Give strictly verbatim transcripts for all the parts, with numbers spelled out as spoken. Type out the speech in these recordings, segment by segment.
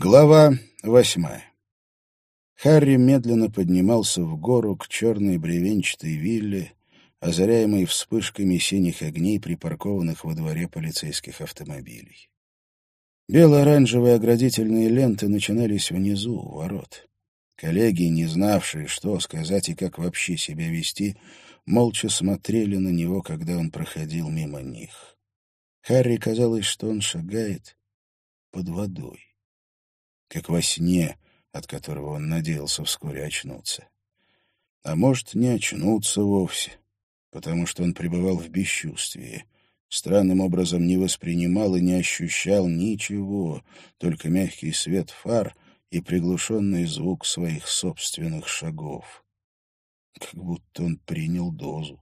Глава восьмая. Харри медленно поднимался в гору к черной бревенчатой вилле, озаряемой вспышками синих огней, припаркованных во дворе полицейских автомобилей. Бело-оранжевые оградительные ленты начинались внизу, у ворот. Коллеги, не знавшие, что сказать и как вообще себя вести, молча смотрели на него, когда он проходил мимо них. Харри казалось, что он шагает под водой, как во сне, от которого он надеялся вскоре очнуться. А может, не очнуться вовсе, потому что он пребывал в бесчувствии, странным образом не воспринимал и не ощущал ничего, только мягкий свет фар и приглушенный звук своих собственных шагов. Как будто он принял дозу.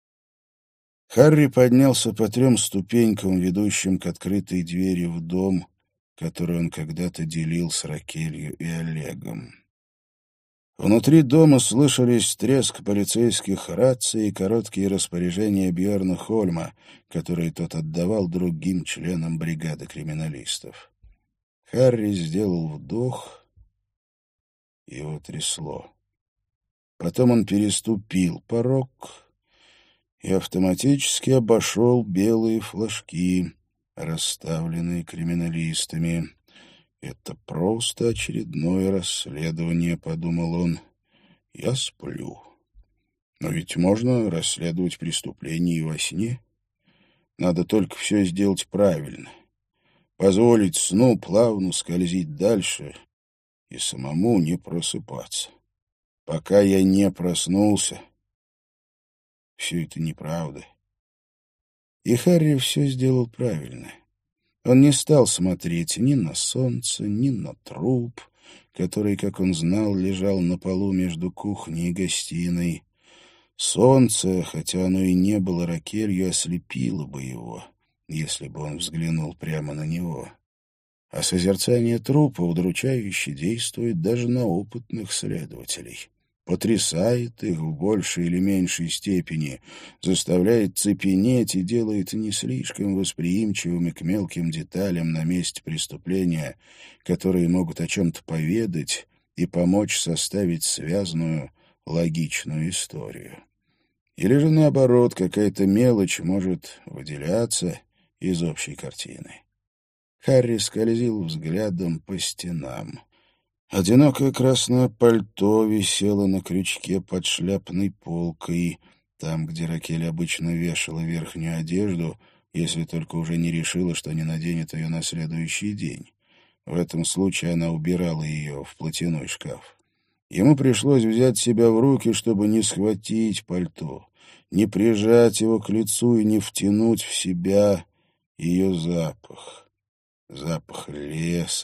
Харри поднялся по трем ступенькам, ведущим к открытой двери в дом, который он когда-то делил с Ракелью и Олегом. Внутри дома слышались треск полицейских раций и короткие распоряжения Бьорна Хольма, которые тот отдавал другим членам бригады криминалистов. Харри сделал вдох, его трясло. Потом он переступил порог и автоматически обошел белые флажки, расставленные криминалистами. «Это просто очередное расследование», — подумал он. «Я сплю. Но ведь можно расследовать преступления и во сне. Надо только все сделать правильно. Позволить сну плавно скользить дальше и самому не просыпаться. Пока я не проснулся, все это неправда». И Харри все сделал правильно. Он не стал смотреть ни на солнце, ни на труп, который, как он знал, лежал на полу между кухней и гостиной. Солнце, хотя оно и не было Ракелью, ослепило бы его, если бы он взглянул прямо на него. А созерцание трупа удручающе действует даже на опытных следователей. Потрясает их в большей или меньшей степени, заставляет цепенеть и делает не слишком восприимчивыми к мелким деталям на месте преступления, которые могут о чем-то поведать и помочь составить связную, логичную историю. Или же, наоборот, какая-то мелочь может выделяться из общей картины. Харри скользил взглядом по стенам. Одинокое красное пальто висело на крючке под шляпной полкой, там, где Ракель обычно вешала верхнюю одежду, если только уже не решила, что не наденет ее на следующий день. В этом случае она убирала ее в платяной шкаф. Ему пришлось взять себя в руки, чтобы не схватить пальто, не прижать его к лицу и не втянуть в себя ее запах. Запах леса.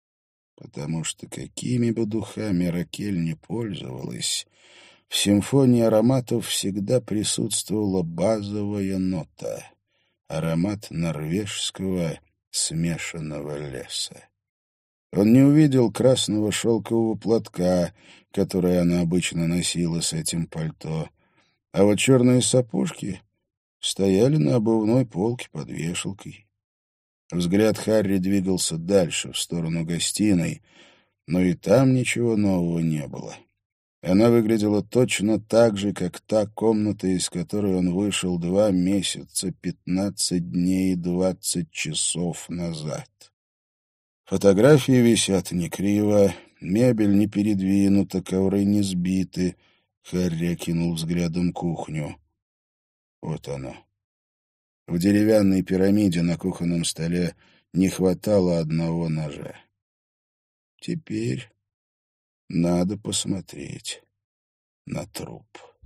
Потому что какими бы духами Ракель не пользовалась, в симфонии ароматов всегда присутствовала базовая нота — аромат норвежского смешанного леса. Он не увидел красного шелкового платка, который она обычно носила с этим пальто, а вот черные сапожки стояли на обувной полке под вешалкой. Взгляд Харри двигался дальше, в сторону гостиной, но и там ничего нового не было. Она выглядела точно так же, как та комната, из которой он вышел два месяца, пятнадцать дней и двадцать часов назад. Фотографии висят не криво, мебель не передвинута, ковры не сбиты. Харри окинул взглядом кухню. Вот оно. В деревянной пирамиде на кухонном столе не хватало одного ножа. Теперь надо посмотреть на труп.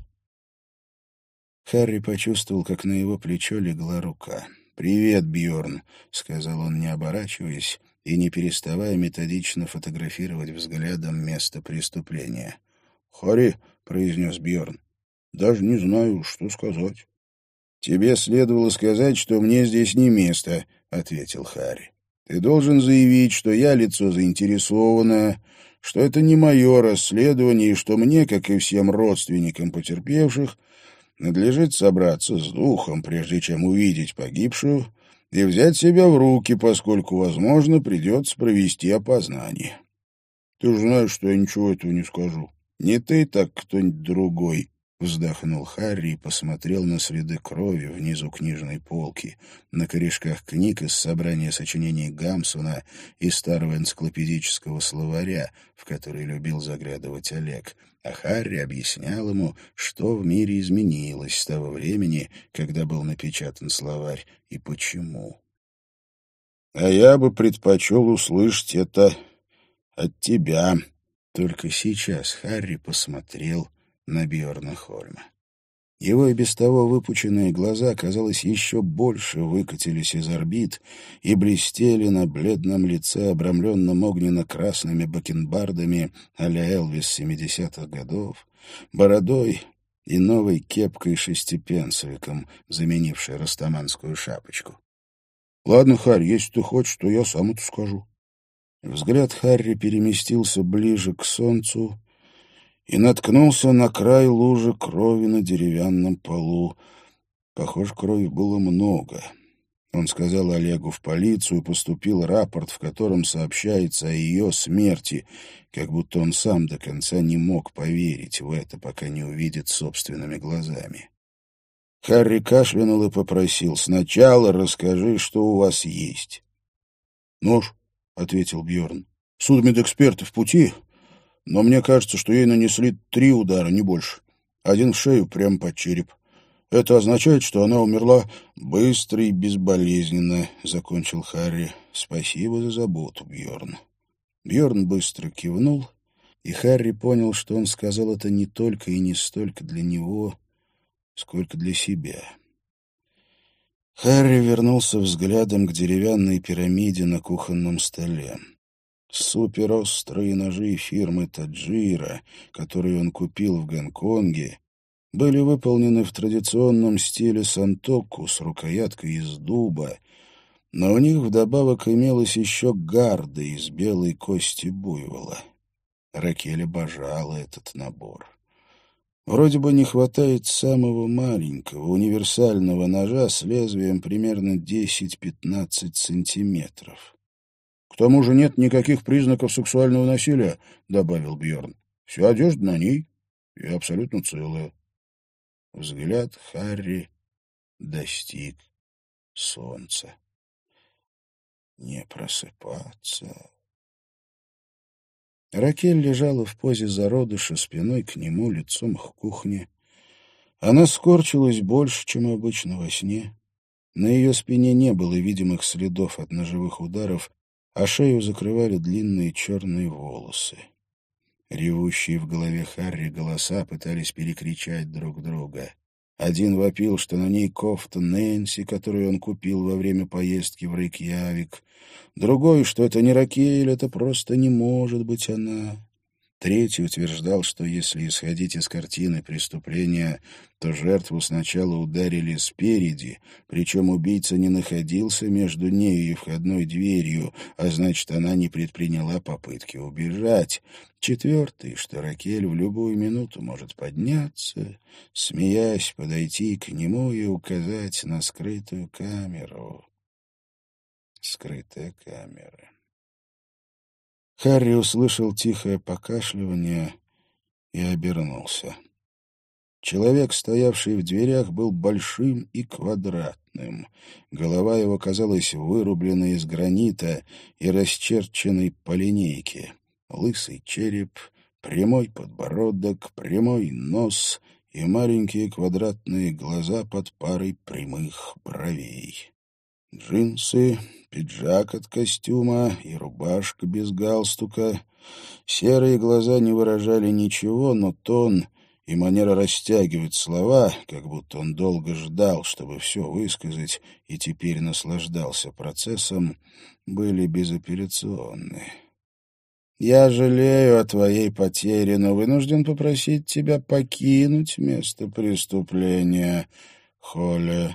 Харри почувствовал, как на его плечо легла рука. «Привет, Бьорн», — сказал он, не оборачиваясь и не переставая методично фотографировать взглядом место преступления. «Харри», — произнес Бьорн, — «даже не знаю, что сказать». «Тебе следовало сказать, что мне здесь не место», — ответил Харри. «Ты должен заявить, что я лицо заинтересованное, что это не мое расследование и что мне, как и всем родственникам потерпевших, надлежит собраться с духом, прежде чем увидеть погибшую, и взять себя в руки, поскольку, возможно, придется провести опознание. Ты же знаешь, что я ничего этого не скажу. Не ты, так кто-нибудь другой. Вздохнул Харри и посмотрел на следы крови внизу книжной полки, на корешках книг из собрания сочинений Гамсуна и старого энциклопедического словаря, в который любил заглядывать Олег. А Харри объяснял ему, что в мире изменилось с того времени, когда был напечатан словарь, и почему. «А я бы предпочел услышать это от тебя». Только сейчас Харри посмотрел на Бьорна Хольма. Его и без того выпученные глаза, казалось, еще больше выкатились из орбит и блестели на бледном лице, обрамленном огненно-красными бакенбардами а-ля Элвис семидесятых годов, бородой и новой кепкой-шестипенсовиком, заменившей растаманскую шапочку. — Ладно, Харри, если ты хочешь, то я сам это скажу. Взгляд Харри переместился ближе к солнцу и наткнулся на край лужи крови на деревянном полу. Похоже, крови было много. Он сказал Олегу в полицию и поступил рапорт, в котором сообщается о ее смерти, как будто он сам до конца не мог поверить в это, пока не увидит собственными глазами. Харри кашлянул и попросил: «Сначала расскажи, что у вас есть». «Нож», — ответил Бьорн. «Судмедэксперты в пути, но мне кажется, что ей нанесли три удара, не больше. Один в шею, прямо под череп. Это означает, что она умерла быстро и безболезненно», — закончил Харри. «Спасибо за заботу, Бьорн». Бьорн быстро кивнул, и Харри понял, что он сказал это не только и не столько для него, сколько для себя. Харри вернулся взглядом к деревянной пирамиде на кухонном столе. Суперострые ножи фирмы Таджира, которые он купил в Гонконге, были выполнены в традиционном стиле сантоку с рукояткой из дуба, но у них вдобавок имелась еще гарда из белой кости буйвола. Ракель обожала этот набор. Вроде бы не хватает самого маленького, универсального ножа с лезвием примерно десять-пятнадцать сантиметров. «К тому же нет никаких признаков сексуального насилия», — добавил Бьорн. «Вся одежда на ней и абсолютно целая». Взгляд Харри достиг солнца. Не просыпаться. Ракель лежала в позе зародыша, спиной к нему, лицом к кухне. Она скорчилась больше, чем обычно во сне. На ее спине не было видимых следов от ножевых ударов, а шею закрывали длинные черные волосы. Ревущие в голове Харри голоса пытались перекричать друг друга. Один вопил, что на ней кофта Нэнси, которую он купил во время поездки в Рейкьявик. Другой, что это не Ракель, это просто не может быть она. Третий утверждал, что если исходить из картины преступления, то жертву сначала ударили спереди, причем убийца не находился между нею и входной дверью, а значит, она не предприняла попытки убежать. Четвертый, что Ракель в любую минуту может подняться, смеясь, подойти к нему и указать на скрытую камеру. Скрытая камера. Харри услышал тихое покашливание и обернулся. Человек, стоявший в дверях, был большим и квадратным. Голова его казалась вырубленной из гранита и расчерченной по линейке. Лысый череп, прямой подбородок, прямой нос и маленькие квадратные глаза под парой прямых бровей. Джинсы, пиджак от костюма и рубашка без галстука. Серые глаза не выражали ничего, но тон и манера растягивать слова, как будто он долго ждал, чтобы все высказать, и теперь наслаждался процессом, были безапелляционны. «Я жалею о твоей потере, но вынужден попросить тебя покинуть место преступления, Холли».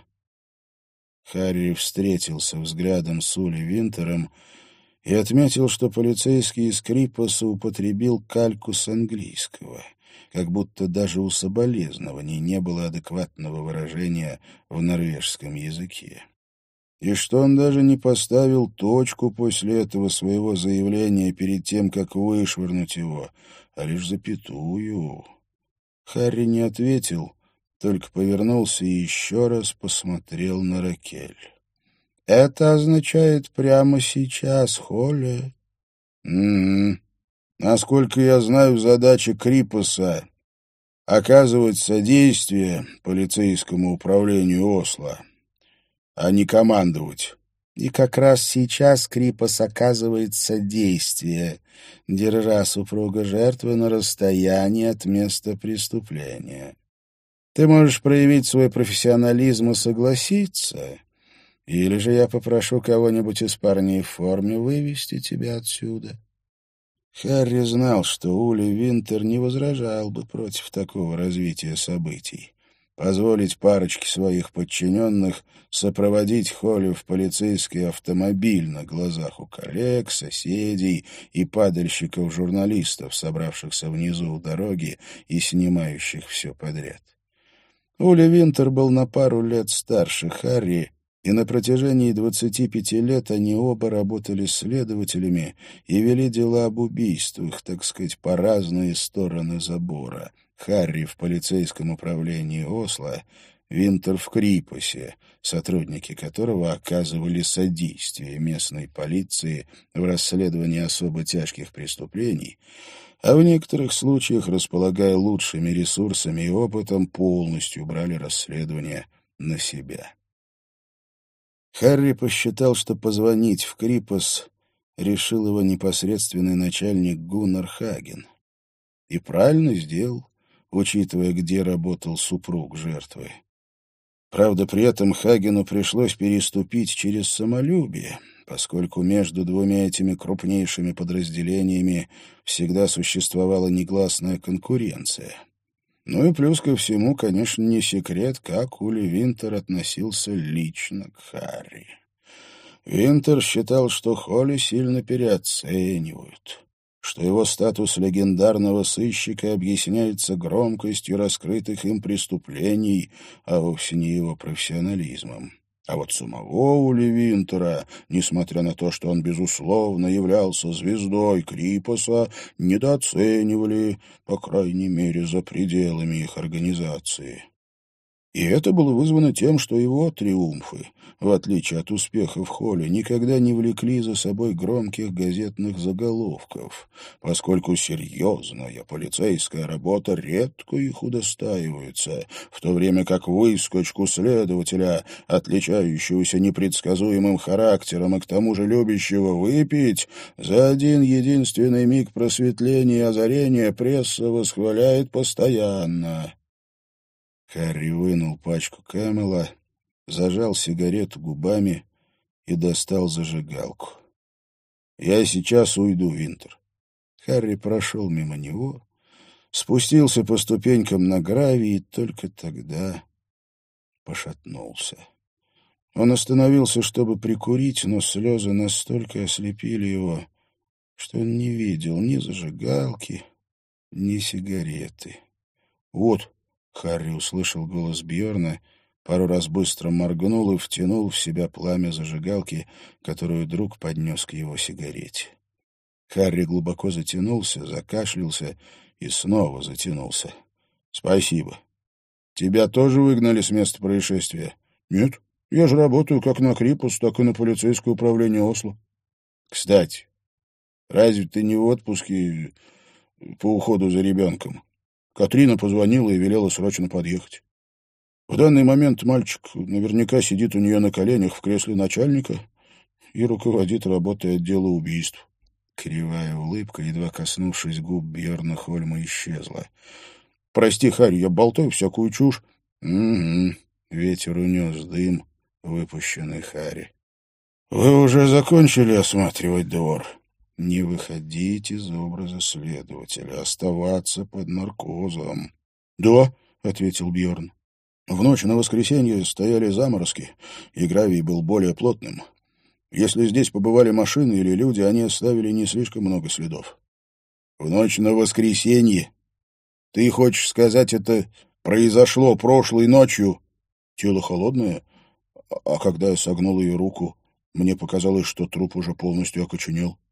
Харри встретился взглядом с Ули Винтером и отметил, что полицейский из Крипаса употребил кальку с английского, как будто даже у соболезнований не было адекватного выражения в норвежском языке. И что он даже не поставил точку после этого своего заявления перед тем, как вышвырнуть его, а лишь запятую. Харри не ответил, только повернулся и еще раз посмотрел на Ракель. «Это означает прямо сейчас, Холли». «Угу. Насколько я знаю, задача Крипаса — оказывать содействие полицейскому управлению Осло, а не командовать». И как раз сейчас Крипас оказывает содействие, держа супруга жертвы на расстоянии от места преступления. Ты можешь проявить свой профессионализм и согласиться, или же я попрошу кого-нибудь из парней в форме вывести тебя отсюда. Харри знал, что Ули Винтер не возражал бы против такого развития событий. Позволить парочке своих подчиненных сопроводить Холли в полицейский автомобиль на глазах у коллег, соседей и падальщиков-журналистов, собравшихся внизу у дороги и снимающих все подряд. Ули Винтер был на пару лет старше Харри, и на протяжении двадцати пяти лет они оба работали следователями и вели дела об убийствах, так сказать, по разные стороны забора. Харри в полицейском управлении Осло, Винтер в Крипасе, сотрудники которого оказывали содействие местной полиции в расследовании особо тяжких преступлений, а в некоторых случаях, располагая лучшими ресурсами и опытом, полностью брали расследование на себя. Харри посчитал, что позвонить в Крипас решил его непосредственный начальник Гуннар Хаген. И правильно сделал, учитывая, где работал супруг жертвы. Правда, при этом Хагену пришлось переступить через самолюбие, поскольку между двумя этими крупнейшими подразделениями всегда существовала негласная конкуренция. Ну и плюс ко всему, конечно, не секрет, как Ули Винтер относился лично к Харри. Винтер считал, что Холли сильно переоценивают, что его статус легендарного сыщика объясняется громкостью раскрытых им преступлений, а вовсе не его профессионализмом. А вот самого Ули Винтера, несмотря на то, что он, безусловно, являлся звездой Крипаса, недооценивали, по крайней мере, за пределами их организации. И это было вызвано тем, что его триумфы, в отличие от успехов Холли, никогда не влекли за собой громких газетных заголовков, поскольку серьезная полицейская работа редко их удостаивается, в то время как выскочку следователя, отличающегося непредсказуемым характером и к тому же любящего выпить, за один единственный миг просветления и озарения пресса восхваляет постоянно. Харри вынул пачку Камела, зажал сигарету губами и достал зажигалку. «Я сейчас уйду, Винтер». Харри прошел мимо него, спустился по ступенькам на гравий и только тогда пошатнулся. Он остановился, чтобы прикурить, но слезы настолько ослепили его, что он не видел ни зажигалки, ни сигареты. «Вот», — Харри услышал голос Бьорна, пару раз быстро моргнул и втянул в себя пламя зажигалки, которую друг поднес к его сигарете. Харри глубоко затянулся, закашлялся и снова затянулся. «Спасибо. Тебя тоже выгнали с места происшествия?» «Нет, я же работаю как на Крипас, так и на полицейское управление Осло». «Кстати, разве ты не в отпуске по уходу за ребенком?» Катрина позвонила и велела срочно подъехать. В данный момент мальчик наверняка сидит у нее на коленях в кресле начальника и руководит работой отдела убийств. Кривая улыбка, едва коснувшись губ Бьорна Хольма, исчезла. «Прости, Харри, я болтаю всякую чушь». «Угу». Ветер унес дым, выпущенный Харри. «Вы уже закончили осматривать двор?» «Не выходить из образа следователя, оставаться под наркозом». «Да», — ответил Бьорн. «В ночь на воскресенье стояли заморозки, и гравий был более плотным. Если здесь побывали машины или люди, они оставили не слишком много следов». «В ночь на воскресенье? Ты хочешь сказать, это произошло прошлой ночью?» «Тело холодное, А когда я согнул ее руку, мне показалось, что труп уже полностью окоченел.